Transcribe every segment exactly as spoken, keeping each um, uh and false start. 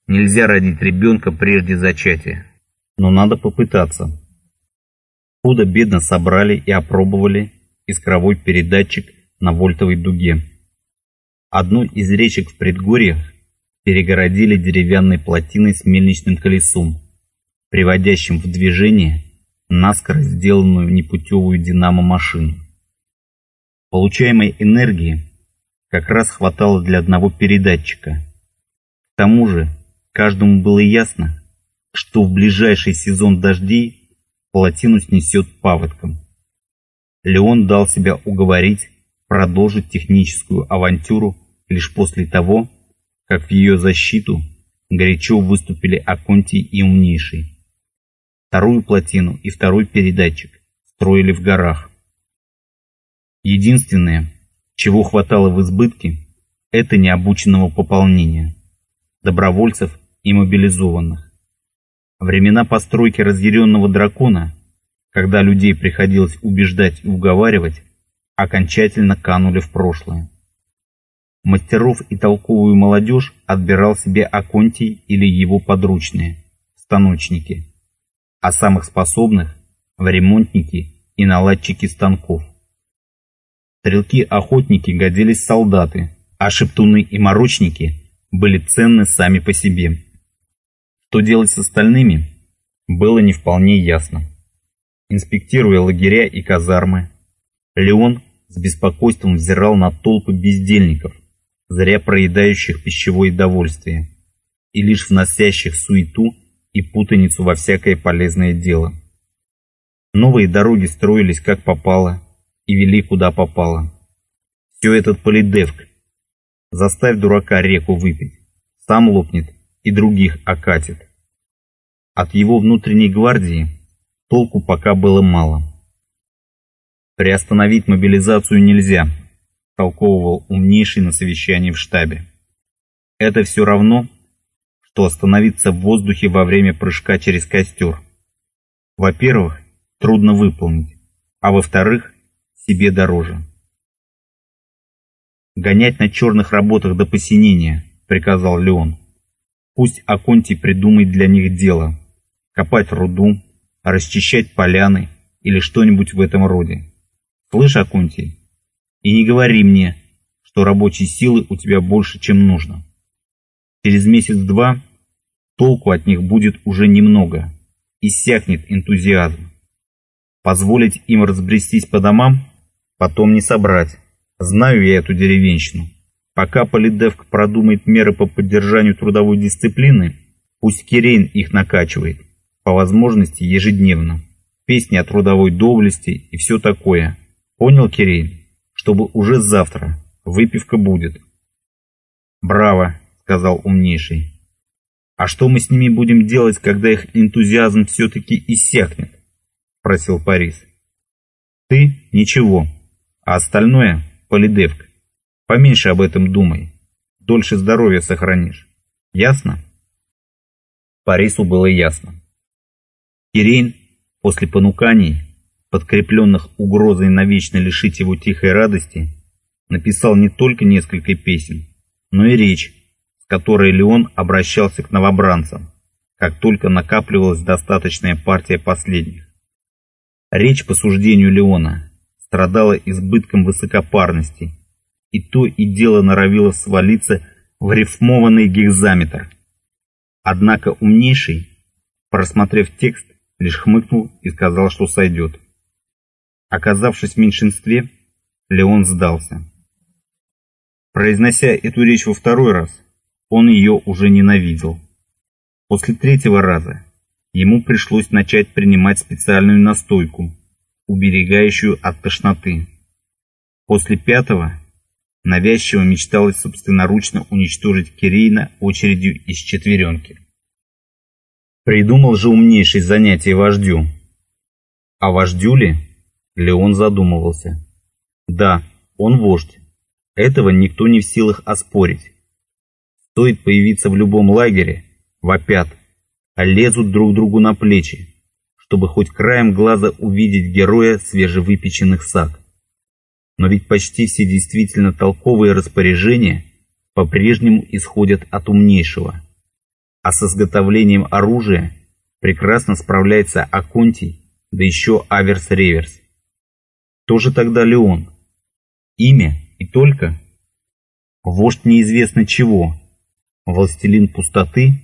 Нельзя родить ребенка прежде зачатия. Но надо попытаться. Худо-бедно собрали и опробовали искровой передатчик на вольтовой дуге. Одну из речек в предгорьях перегородили деревянной плотиной с мельничным колесом, приводящим в движение наскоро сделанную непутевую динамо-машину. Получаемой энергии как раз хватало для одного передатчика. К тому же каждому было ясно, что в ближайший сезон дождей плотину снесет паводком. Леон дал себя уговорить продолжить техническую авантюру лишь после того, как в ее защиту горячо выступили Аконтий и Умнейший. Вторую плотину и второй передатчик строили в горах. Единственное, чего хватало в избытке, это необученного пополнения, добровольцев и мобилизованных. Времена постройки разъяренного дракона, когда людей приходилось убеждать и уговаривать, окончательно канули в прошлое. Мастеров и толковую молодежь отбирал себе Аконтий или его подручные, станочники, а самых способных – в ремонтники и наладчики станков. Стрелки-охотники годились солдаты, а шептуны и морочники были ценны сами по себе. Что делать с остальными, было не вполне ясно. Инспектируя лагеря и казармы, Леон с беспокойством взирал на толпы бездельников, зря проедающих пищевое довольствие и лишь вносящих суету и путаницу во всякое полезное дело. Новые дороги строились как попало и вели куда попало. Все этот полидевк. Заставь дурака реку выпить, сам лопнет и других окатит. От его внутренней гвардии толку пока было мало. Приостановить мобилизацию нельзя, толковывал Умнейший на совещании в штабе. Это все равно, что остановиться в воздухе во время прыжка через костер. Во-первых, трудно выполнить, а во-вторых, себе дороже. «Гонять на черных работах до посинения», — приказал Леон. «Пусть Аконтий придумает для них дело. Копать руду, расчищать поляны или что-нибудь в этом роде. Слышь, Аконтий, и не говори мне, что рабочей силы у тебя больше, чем нужно. Через месяц-два толку от них будет уже немного, иссякнет энтузиазм. Позволить им разбрестись по домам, потом не собрать. Знаю я эту деревенщину. Пока Полидевк продумает меры по поддержанию трудовой дисциплины, пусть Кирейн их накачивает, по возможности ежедневно. Песни о трудовой доблести и все такое. Понял, Кирейн? Чтобы уже завтра выпивка будет». «Браво», — сказал Умнейший. «А что мы с ними будем делать, когда их энтузиазм все-таки иссякнет?» — спросил Парис. «Ты — ничего, а остальное — Полидевк. Поменьше об этом думай, дольше здоровья сохранишь. Ясно?» Парису было ясно. Кирейн после понуканий, подкрепленных угрозой навечно лишить его тихой радости, написал не только несколько песен, но и речь, с которой Леон обращался к новобранцам, как только накапливалась достаточная партия последних. Речь, по суждению Леона, страдала избытком высокопарности, и то и дело норовило свалиться в рифмованный гекзаметр. Однако Умнейший, просмотрев текст, лишь хмыкнул и сказал, что сойдет. Оказавшись в меньшинстве, Леон сдался. Произнося эту речь во второй раз, он ее уже ненавидел. После третьего раза ему пришлось начать принимать специальную настойку, уберегающую от тошноты. После пятого навязчиво мечталось собственноручно уничтожить Кирейна очередью из четверенки. Придумал же Умнейший занятие вождю. А вождю ли? Леон задумывался. Да, он вождь. Этого никто не в силах оспорить. Стоит появиться в любом лагере, вопят, а лезут друг другу на плечи, чтобы хоть краем глаза увидеть героя свежевыпеченных саг. Но ведь почти все действительно толковые распоряжения по-прежнему исходят от Умнейшего. А с изготовлением оружия прекрасно справляется Аконтий, да еще Аверс-Реверс. Кто же тогда Леон? Имя и только? Вождь неизвестно чего? Властелин пустоты?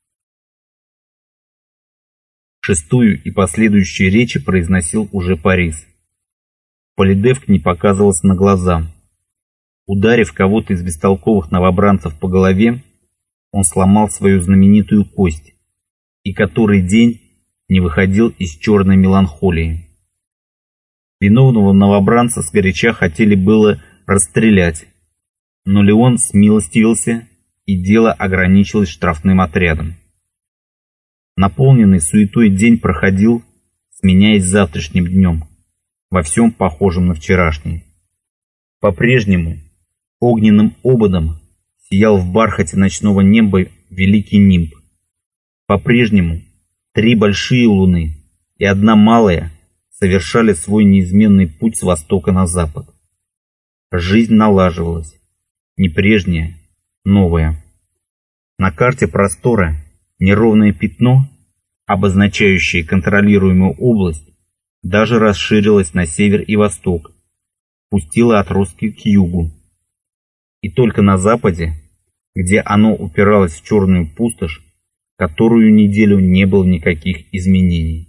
Шестую и последующие речи произносил уже Парис. Полидевк не показывался на глаза. Ударив кого-то из бестолковых новобранцев по голове, он сломал свою знаменитую кость и который день не выходил из черной меланхолии. Виновного новобранца сгоряча хотели было расстрелять, но Леон смилостивился, и дело ограничилось штрафным отрядом. Наполненный суетой день проходил, сменяясь завтрашним днем, во всем похожем на вчерашний. По-прежнему огненным ободом сиял в бархате ночного неба великий нимб. По-прежнему три большие луны и одна малая совершали свой неизменный путь с востока на запад. Жизнь налаживалась, не прежняя, новая. На карте простора неровное пятно, обозначающее контролируемую область, даже расширилось на север и восток, пустило отростки к югу. И только на западе, где оно упиралось в черную пустошь, которую неделю не было никаких изменений.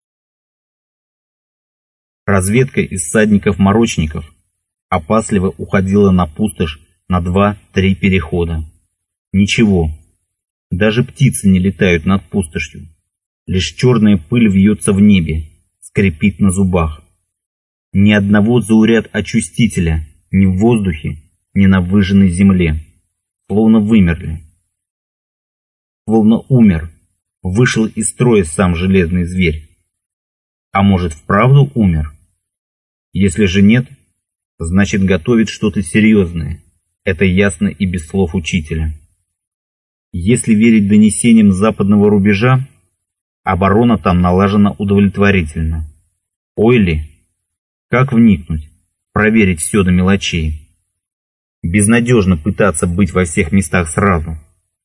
Разведка из всадников-морочников опасливо уходила на пустошь на два-три перехода. Ничего, даже птицы не летают над пустошью, лишь черная пыль вьется в небе, скрипит на зубах. Ни одного зауряд-очистителя ни в воздухе, ни на выжженной земле, словно вымерли. Словно умер, вышел из строя сам железный зверь. А может, вправду умер? Если же нет, значит, готовит что-то серьезное. Это ясно и без слов учителя. Если верить донесениям с западного рубежа, оборона там налажена удовлетворительно. Ой ли, как вникнуть, проверить все до мелочей? Безнадежно пытаться быть во всех местах сразу.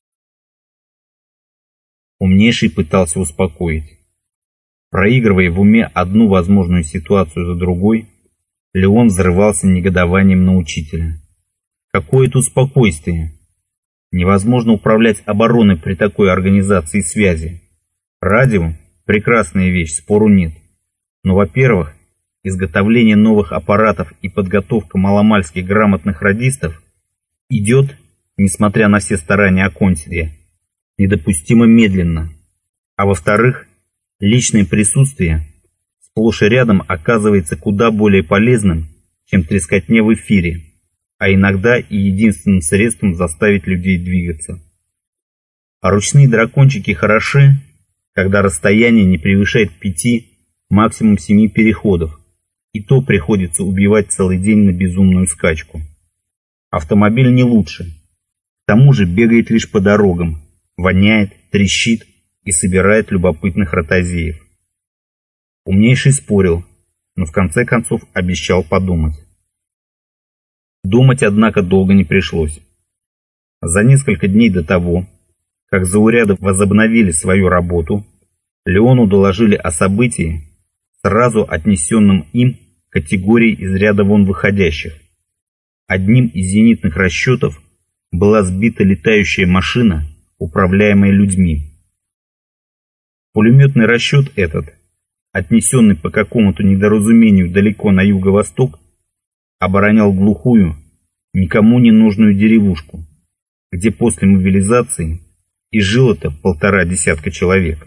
Умнейший пытался успокоить. Проигрывая в уме одну возможную ситуацию за другой, Леон взрывался негодованием на учителя. Какое тут спокойствие! Невозможно управлять обороной при такой организации связи. Радио – прекрасная вещь, спору нет. Но, во-первых, изготовление новых аппаратов и подготовка маломальски грамотных радистов идет, несмотря на все старания Аконтия, недопустимо медленно. А во-вторых, личное присутствие сплошь и рядом оказывается куда более полезным, чем трескотня в эфире, а иногда и единственным средством заставить людей двигаться. А ручные дракончики хороши, когда расстояние не превышает пяти, максимум семи переходов, и то приходится убивать целый день на безумную скачку. Автомобиль не лучше. К тому же бегает лишь по дорогам, воняет, трещит и собирает любопытных ротозеев. Умнейший спорил, но в конце концов обещал подумать. Думать, однако, долго не пришлось. За несколько дней до того, как зауряды возобновили свою работу, Леону доложили о событии, сразу отнесенном им категории из ряда вон выходящих. Одним из зенитных расчетов была сбита летающая машина, управляемая людьми. Пулеметный расчет этот, отнесенный по какому-то недоразумению далеко на юго-восток, оборонял глухую, никому не нужную деревушку, где после мобилизации и жило-то полтора десятка человек.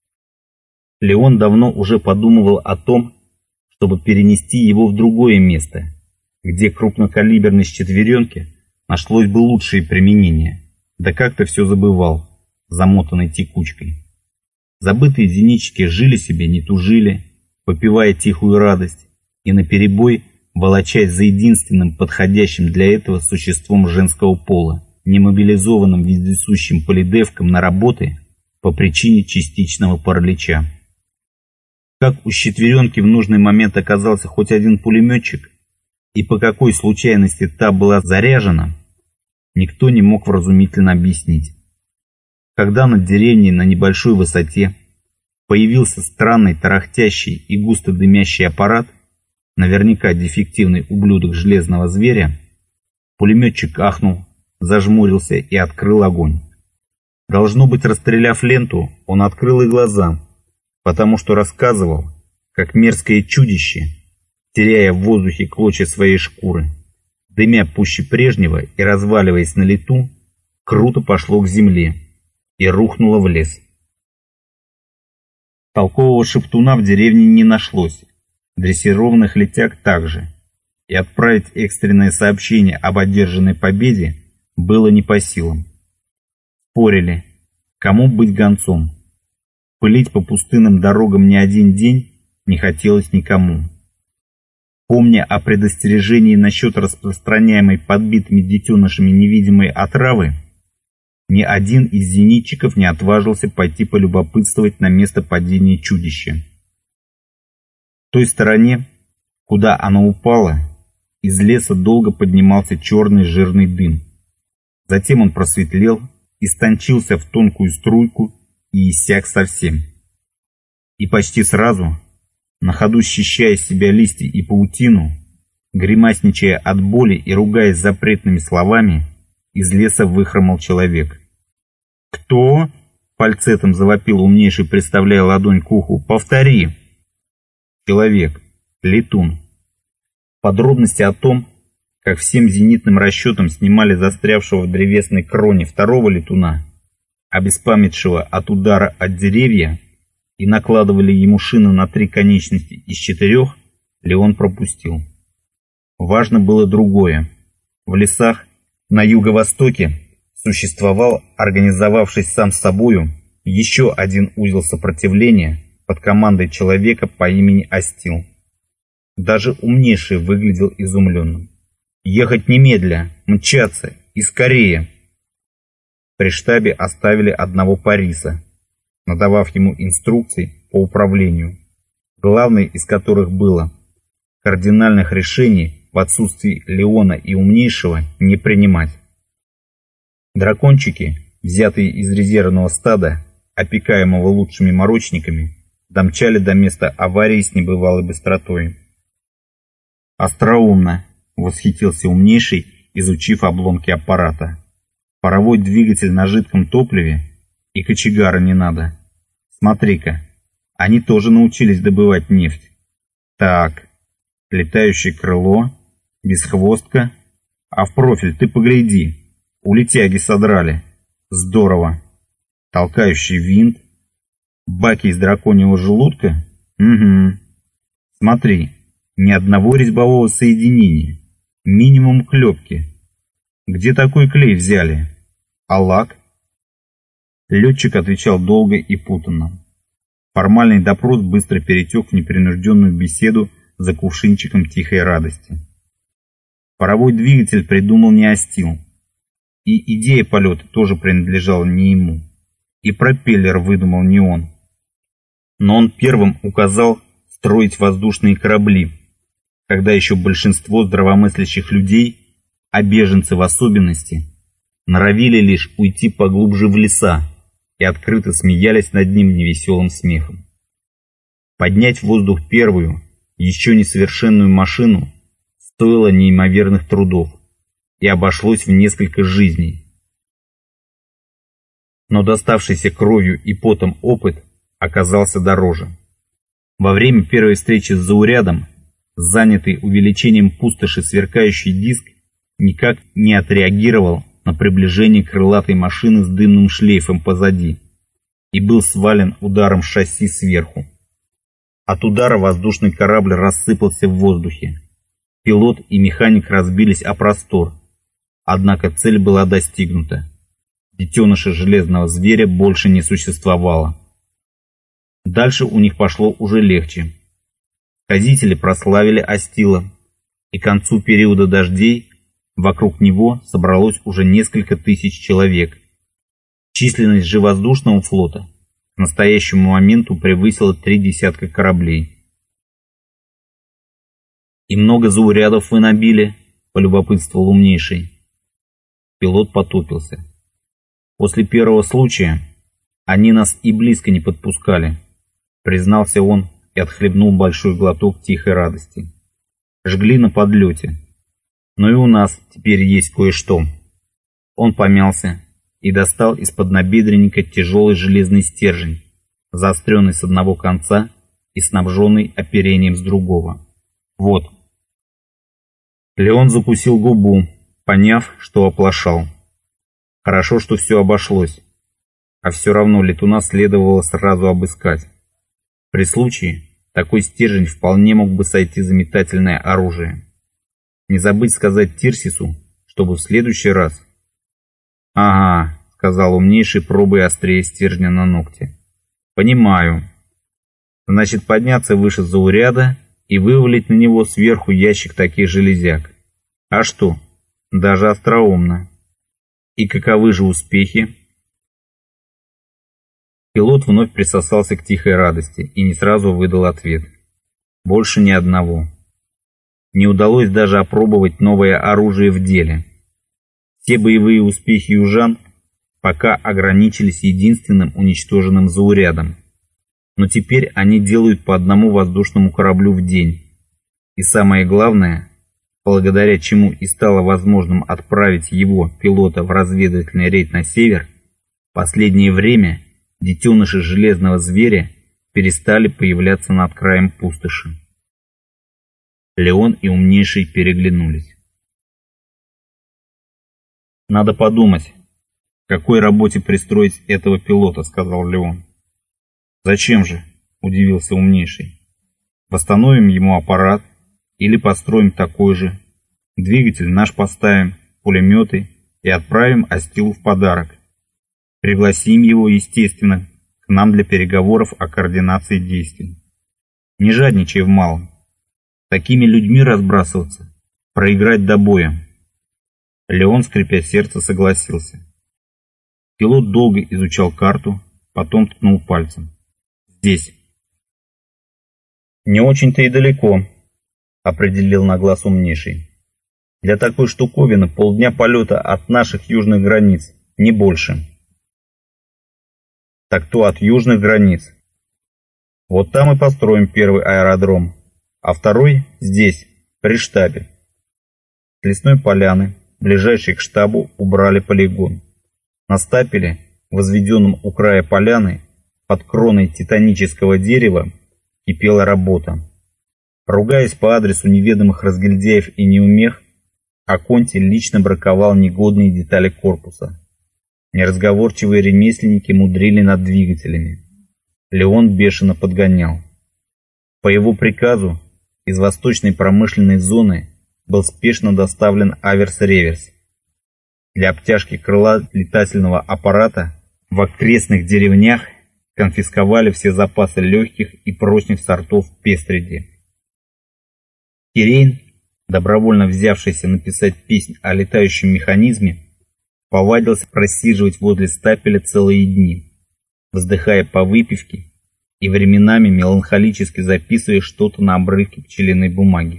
Леон давно уже подумывал о том, чтобы перенести его в другое место, где крупнокалиберной четверенке нашлось бы лучшее применение, да как-то все забывал, замотанной текучкой. Забытые зенитчики жили себе, не тужили, попивая тихую радость, и наперебой волочась за единственным подходящим для этого существом женского пола, немобилизованным вездесущим полидевком на работы по причине частичного паралича. Как у четверенки в нужный момент оказался хоть один пулеметчик, и по какой случайности та была заряжена, никто не мог вразумительно объяснить. когда над деревней на небольшой высоте появился странный тарахтящий и густо дымящий аппарат, наверняка дефективный ублюдок железного зверя, пулеметчик ахнул, зажмурился и открыл огонь. Должно быть, расстреляв ленту, он открыл и глаза, потому что рассказывал, как мерзкое чудище, теряя в воздухе клочья своей шкуры, дымя пуще прежнего и разваливаясь на лету, круто пошло к земле и рухнуло в лес. Толкового шептуна в деревне не нашлось, дрессированных летяг также, и отправить экстренное сообщение об одержанной победе было не по силам. Спорили, кому быть гонцом. Пылить по пустынным дорогам не один день не хотелось никому. Помня о предостережении насчет распространяемой подбитыми детенышами невидимой отравы, ни один из зенитчиков не отважился пойти полюбопытствовать на место падения чудища. В той стороне, куда оно упало, из леса долго поднимался черный жирный дым. Затем он просветлел, истончился в тонкую струйку и иссяк совсем. И почти сразу, на ходу счищая с себя листья и паутину, гримасничая от боли и ругаясь запретными словами, из леса выхромал человек. «Кто?» — фальцетом завопил умнейший, приставляя ладонь к уху. «Повтори!» «Человек. Летун». Подробности о том, как всем зенитным расчетам снимали застрявшего в древесной кроне второго летуна, обеспамятшего от удара от деревья, и накладывали ему шины на три конечности из четырех, Леон пропустил. Важно было другое. В лесах на юго-востоке существовал, организовавшись сам с собою, еще один узел сопротивления под командой человека по имени Астил. Даже умнейший выглядел изумленным. «Ехать немедля, мчаться и скорее!» При штабе оставили одного Париса, надавав ему инструкций по управлению, главное из которых было кардинальных решений в отсутствии Леона и умнейшего не принимать. Дракончики, взятые из резервного стада, опекаемого лучшими морочниками, домчали до места аварии с небывалой быстротой. «Остроумно!» — восхитился умнейший, изучив обломки аппарата. «Паровой двигатель на жидком топливе? И кочегара не надо. Смотри-ка, они тоже научились добывать нефть. Так, летающее крыло, бесхвостка. А в профиль ты погляди, у летяги содрали. Здорово. Толкающий винт. Баки из драконьего желудка? Угу. Смотри, ни одного резьбового соединения. Минимум клепки. Где такой клей взяли? А лак?» Летчик отвечал долго и путанно. Формальный допрос быстро перетек в непринужденную беседу за кувшинчиком тихой радости. Паровой двигатель придумал не Астил. И идея полета тоже принадлежала не ему. И пропеллер выдумал не он. Но он первым указал строить воздушные корабли, когда еще большинство здравомыслящих людей, а беженцы в особенности, норовили лишь уйти поглубже в леса и открыто смеялись над ним невеселым смехом. Поднять в воздух первую, еще несовершенную машину стоило неимоверных трудов и обошлось в несколько жизней. Но доставшийся кровью и потом опыт оказался дороже. Во время первой встречи с заурядом, занятый увеличением пустоши сверкающий диск никак не отреагировал на приближение крылатой машины с дымным шлейфом позади и был свален ударом шасси сверху. От удара воздушный корабль рассыпался в воздухе. Пилот и механик разбились о простор, однако цель была достигнута. Детеныша железного зверя больше не существовало. Дальше у них пошло уже легче. Сказители прославили Астила, и к концу периода дождей вокруг него собралось уже несколько тысяч человек. Численность же воздушного флота к настоящему моменту превысила три десятка кораблей. «И много заурядов вы набили?» — полюбопытствовал умнейший. Пилот потупился. После первого случая они нас и близко не подпускали, признался он и отхлебнул большой глоток тихой радости. Жгли на подлете. Но и у нас теперь есть кое-что. Он помялся и достал из-под набедренника тяжелый железный стержень, заостренный с одного конца и снабженный оперением с другого. Вот. Леон закусил губу, поняв, что оплошал. Хорошо, что все обошлось. А все равно летуна следовало сразу обыскать. При случае такой стержень вполне мог бы сойти за метательное оружие. Не забыть сказать Тирсису, чтобы в следующий раз... «Ага», — сказал умнейший, пробуя острее стержня на ногте. «Понимаю. Значит, подняться выше зауряда и вывалить на него сверху ящик таких железяк. А что? Даже остроумно. И каковы же успехи?» Пилот вновь присосался к тихой радости и не сразу выдал ответ. Больше ни одного. Не удалось даже опробовать новое оружие в деле. Все боевые успехи южан пока ограничились единственным уничтоженным заурядом. Но теперь они делают по одному воздушному кораблю в день. И самое главное, благодаря чему и стало возможным отправить его, пилота, в разведывательный рейд на север, в последнее время детеныши железного зверя перестали появляться над краем пустоши. Леон и умнейший переглянулись. «Надо подумать, к какой работе пристроить этого пилота», — сказал Леон. «Зачем же?» — удивился умнейший. «Восстановим ему аппарат или построим такой же. Двигатель наш поставим, пулеметы и отправим Астилу в подарок. Пригласим его, естественно, к нам для переговоров о координации действий. Не жадничай в малом. Такими людьми разбрасываться, проиграть до боя». Леон, скрипя сердце, согласился. Пилот долго изучал карту, потом ткнул пальцем. «Здесь». «Не очень-то и далеко», — определил на глаз умнейший. «Для такой штуковины полдня полета от наших южных границ, не больше». «Так то от южных границ. Вот там и построим первый аэродром, а второй здесь, при штабе». С лесной поляны, ближайшей к штабу, убрали полигон. На стапеле, возведенном у края поляны, под кроной титанического дерева, кипела работа. Ругаясь по адресу неведомых разгильдяев и неумех, Аконти лично браковал негодные детали корпуса. Неразговорчивые ремесленники мудрили над двигателями. Леон бешено подгонял. По его приказу из восточной промышленной зоны был спешно доставлен аверс-реверс. Для обтяжки крыла летательного аппарата в окрестных деревнях конфисковали все запасы легких и прочных сортов пестреди. Кирейн, добровольно взявшийся написать песнь о летающем механизме, повадился просиживать возле стапеля целые дни, вздыхая по выпивке и временами меланхолически записывая что-то на обрывке пчелиной бумаги.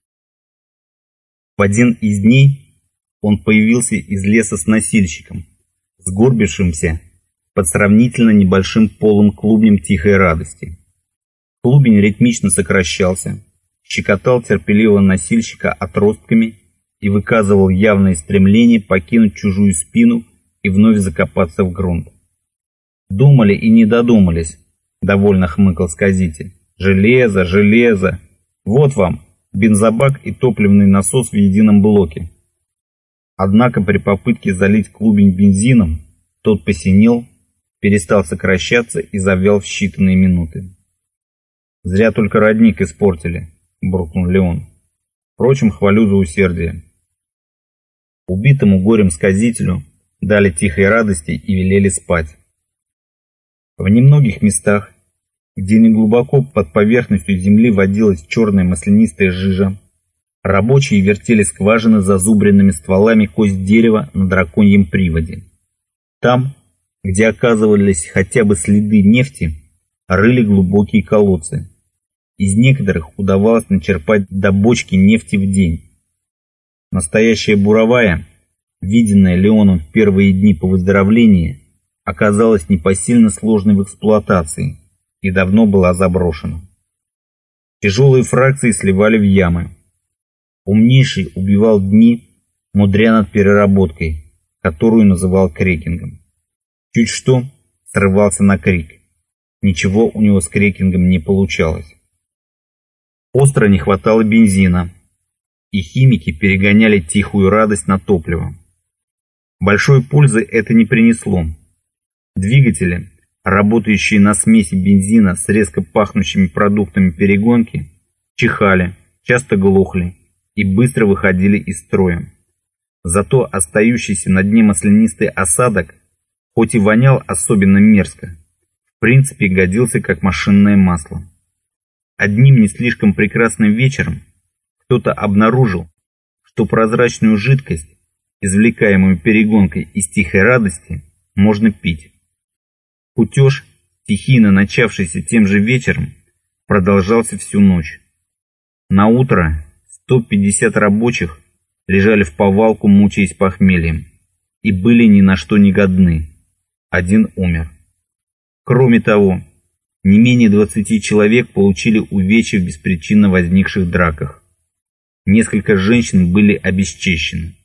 В один из дней он появился из леса с носильщиком, сгорбившимся под сравнительно небольшим полым клубнем тихой радости. Клубень ритмично сокращался, щекотал терпеливого носильщика отростками и выказывал явное стремление покинуть чужую спину и вновь закопаться в грунт. «Думали и не додумались», — довольно хмыкал сказитель. «Железо, железо! Вот вам бензобак и топливный насос в едином блоке». Однако при попытке залить клубень бензином, тот посинел, перестал сокращаться и завял в считанные минуты. «Зря только родник испортили», — буркнул Леон. «Впрочем, хвалю за усердие». Убитому горем сказителю дали тихой радости и велели спать. В немногих местах, где неглубоко под поверхностью земли водилась черная маслянистая жижа, рабочие вертели скважины зазубренными стволами кость дерева на драконьем приводе. Там, где оказывались хотя бы следы нефти, рыли глубокие колодцы. Из некоторых удавалось начерпать до бочки нефти в день. Настоящая буровая виденное Леоном в первые дни по выздоровлении, оказалось непосильно сложной в эксплуатации и давно была заброшена. Тяжелые фракции сливали в ямы. Умнейший убивал дни, мудря над переработкой, которую называл крекингом. Чуть что, срывался на крик. Ничего у него с крекингом не получалось. Остро не хватало бензина, и химики перегоняли тихую радость на топливо. Большой пользы это не принесло. Двигатели, работающие на смеси бензина с резко пахнущими продуктами перегонки, чихали, часто глохли и быстро выходили из строя. Зато остающийся на дне маслянистый осадок, хоть и вонял особенно мерзко, в принципе годился как машинное масло. Одним не слишком прекрасным вечером кто-то обнаружил, что прозрачную жидкость, извлекаемую перегонкой из тихой радости, можно пить. Кутеж, стихийно начавшийся тем же вечером, продолжался всю ночь. Наутро сто пятьдесят рабочих лежали в повалку, мучаясь похмельем, и были ни на что не годны. Один умер. Кроме того, не менее двадцати человек получили увечья в беспричинно возникших драках. Несколько женщин были обесчещены.